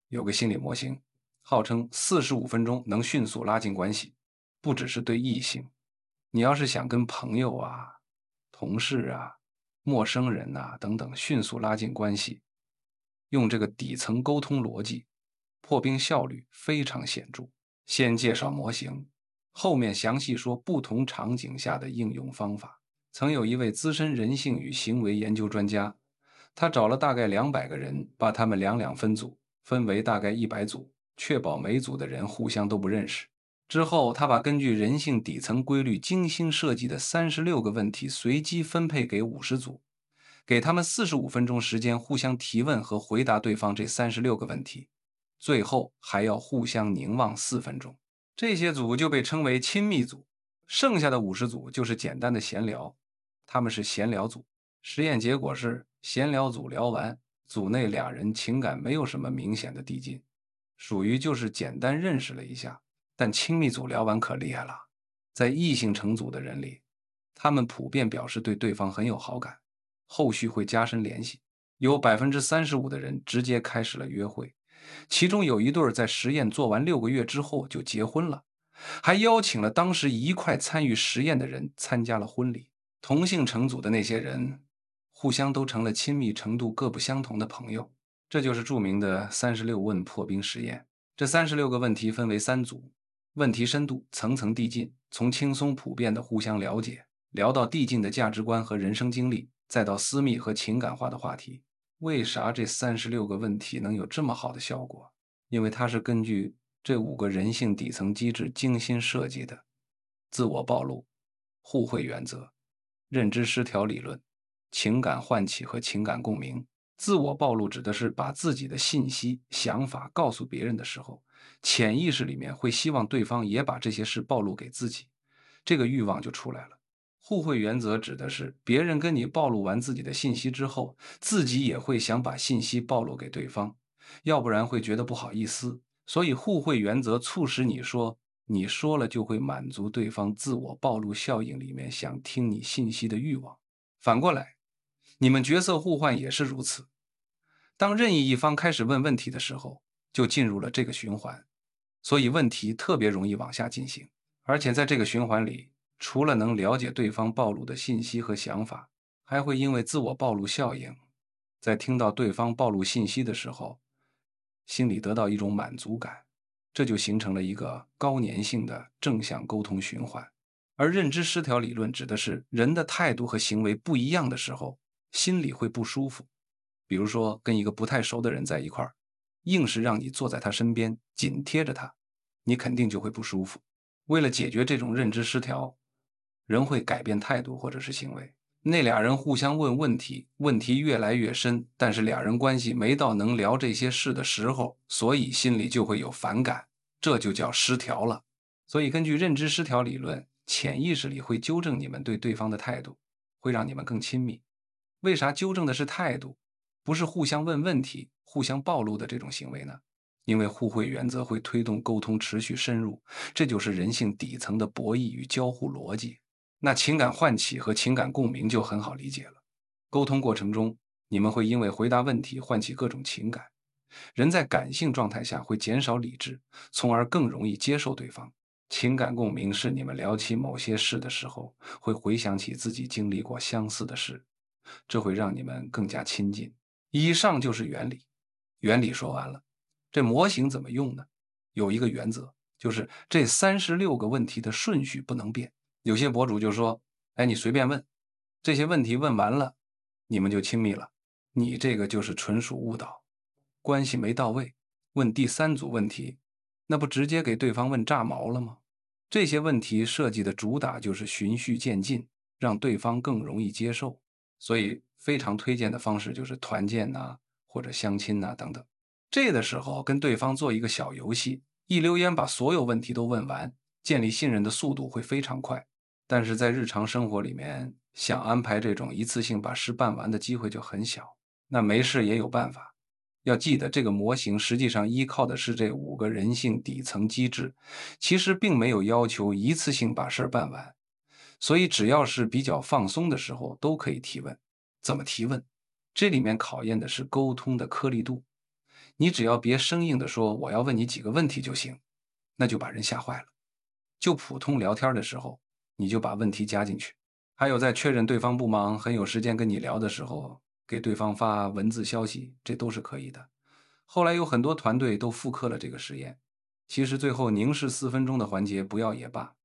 有个心理模型，号称45分钟能迅速拉近关系，不只是对异性，你要是想跟朋友啊、同事啊、陌生人呐、等等迅速拉近关系，用这个底层沟通逻辑，破冰效率非常显著。先介绍模型，后面详细说不同场景下的应用方法。曾有一位资深人性与行为研究专家，他找了大概200个人，把他们两两分组，分为大概100组，确保每组的人互相都不认识。之后，他把根据人性底层规律精心设计的36个问题随机分配给50组，给他们45分钟时间互相提问和回答对方这36个问题，最后还要互相凝望4分钟。这些组就被称为亲密组，剩下的50组就是简单的闲聊，他们是闲聊组。实验结果是，闲聊组聊完，组内俩人情感没有什么明显的递进，属于就是简单认识了一下。但亲密组聊完可厉害了，在异性成组的人里，他们普遍表示对对方很有好感，后续会加深联系。有35%的人直接开始了约会，其中有一对在实验做完6个月之后就结婚了，还邀请了当时一块参与实验的人参加了婚礼。同性成组的那些人，互相都成了亲密程度各不相同的朋友。这就是著名的36问破冰实验。这36个问题分为3组，问题深度层层递进，从轻松普遍的互相了解，聊到递进的价值观和人生经历，再到私密和情感化的话题。为啥这36个问题能有这么好的效果？因为它是根据这5个人性底层机制精心设计的：自我暴露、互惠原则、认知失调理论、情感唤起和情感共鸣。自我暴露指的是把自己的信息、想法告诉别人的时候，潜意识里面会希望对方也把这些事暴露给自己，这个欲望就出来了。互惠原则指的是别人跟你暴露完自己的信息之后，自己也会想把信息暴露给对方，要不然会觉得不好意思。所以互惠原则促使你说，你说了就会满足对方自我暴露效应里面想听你信息的欲望。反过来，你们角色互换也是如此。当任意一方开始问问题的时候，就进入了这个循环，所以问题特别容易往下进行。而且在这个循环里，除了能了解对方暴露的信息和想法，还会因为自我暴露效应，在听到对方暴露信息的时候，心里得到一种满足感，这就形成了一个高粘性的正向沟通循环。而认知失调理论指的是人的态度和行为不一样的时候，心里会不舒服。比如说跟一个不太熟的人在一块儿，硬是让你坐在他身边，紧贴着他，你肯定就会不舒服。为了解决这种认知失调，人会改变态度或者是行为。那俩人互相问问题，问题越来越深，但是俩人关系没到能聊这些事的时候，所以心里就会有反感，这就叫失调了。所以根据认知失调理论，潜意识里会纠正你们对对方的态度，会让你们更亲密。为啥纠正的是态度，不是互相问问题、互相暴露的这种行为呢？因为互惠原则会推动沟通持续深入，这就是人性底层的博弈与交互逻辑。那情感唤起和情感共鸣就很好理解了。沟通过程中，你们会因为回答问题唤起各种情感。人在感性状态下会减少理智，从而更容易接受对方。情感共鸣是你们聊起某些事的时候，会回想起自己经历过相似的事，这会让你们更加亲近。以上就是原理。原理说完了，这模型怎么用呢？有一个原则，就是这36个问题的顺序不能变。有些博主就说，哎，你随便问，这些问题问完了，你们就亲密了。你这个就是纯属误导，关系没到位。问第3组问题，那不直接给对方问炸毛了吗？这些问题设计的主打就是循序渐进，让对方更容易接受。所以非常推荐的方式就是团建呐、或者相亲呐、等等。这的时候跟对方做一个小游戏，一溜烟把所有问题都问完，建立信任的速度会非常快。但是在日常生活里面，想安排这种一次性把事办完的机会就很小。那没事也有办法。要记得，这个模型实际上依靠的是这5个人性底层机制，其实并没有要求一次性把事儿办完。所以只要是比较放松的时候，都可以提问。怎么提问？这里面考验的是沟通的颗粒度。 你只要别生硬的说我要问你几个问题就行，那就把人吓坏了。就普通聊天的时候，你就把问题加进去。还有在确认对方不忙，很有时间跟你聊的时候，给对方发文字消息，这都是可以的。后来有很多团队都复刻了这个实验。其实最后凝视4分钟的环节不要也罢，